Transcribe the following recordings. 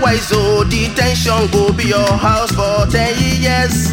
Otherwise, oh, detention go be your house for 10 years.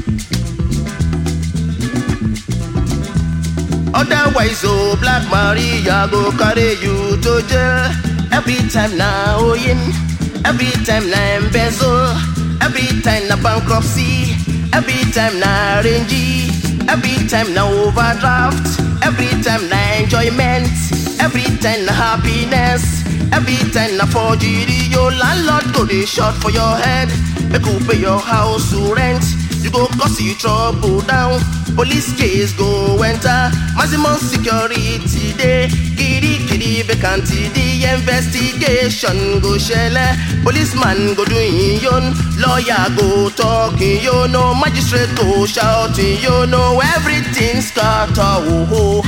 Otherwise, oh, Black Maria go carry you to jail. Every time na oyin, every time na embezzle, every time na bankruptcy, every time na rangy, every time na overdraft, every time na enjoyment, every time na happiness, every time na forgery. Your landlord go dey shot for your head, make you pay your house to rent. You go cause you trouble down, police case go enter, maximum security day, kiri vacancy, the investigation go shele, policeman go do in yon, lawyer go talk in you know, magistrate go shout in you know, everything scatter oh,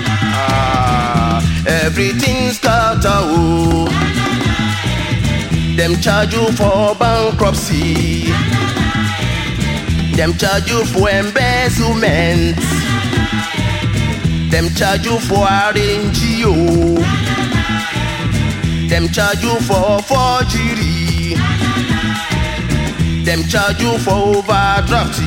everything scatter oh. Them charge you for bankruptcy, them charge you for embezzlement, them charge you for RNGO, them charge you for forgery, them charge you for overdraft,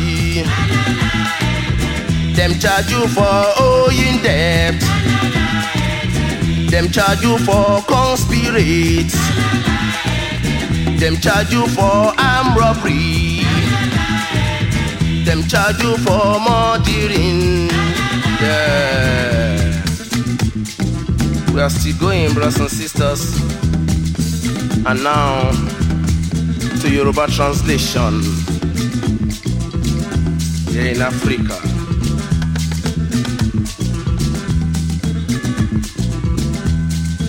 them charge you for owing debt, them charge you for conspirate, them charge you for armed robbery, them charge you for murdering. Yeah. We are still going, brothers and sisters. And now to Yoruba translation here in Africa.